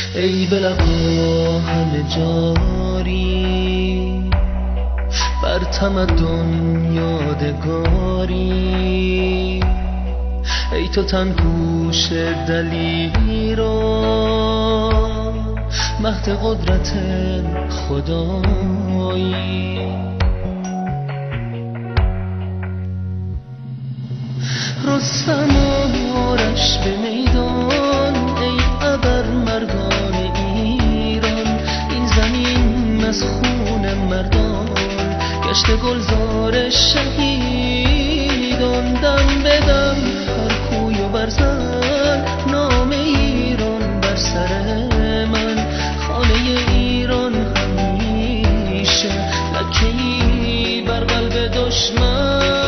ای به لبا همه جاری، بر تمدن یادگاری. ای تو تنگوش دلیران، مهد قدرت خدایی. رستم آرش به میدان، ای ابرمردان ایران. این زمین از خون مردان گشت گلزار شهیدان. دم به دم هر کوی و برزن، نام ایران بر سر من. خانه ایران همیشه لکه‌ای بر قلب دشمن.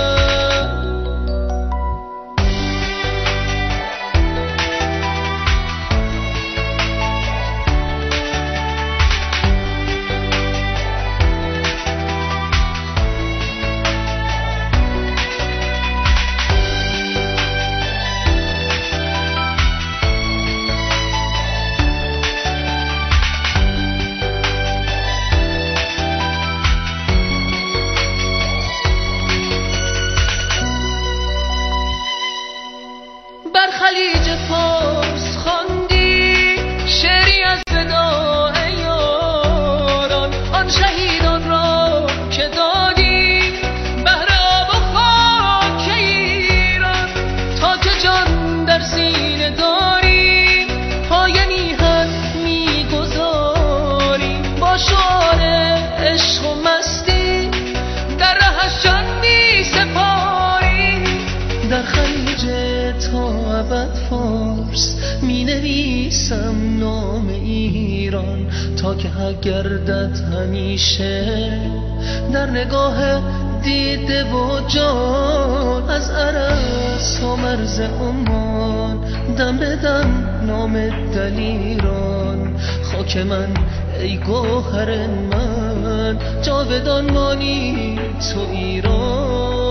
بر خلیج فارس خواندی شعری از وداع یاران. آن شهیدان را که دادی بهر آب و خاک ایران. تا که جان در سینه داری، پای میهن میگذاری. با شعار عشق و مستی در رهش جان میسپاری. در خلیج تا ابد فارس می نویسم نام ایران. تا که حق گردد همیشه در نگاه دیده و جان. از عرس تا مرز عمان، دم به دم نام دلیران. خاک من ای گوهر من، جاودان مانی تو ایران.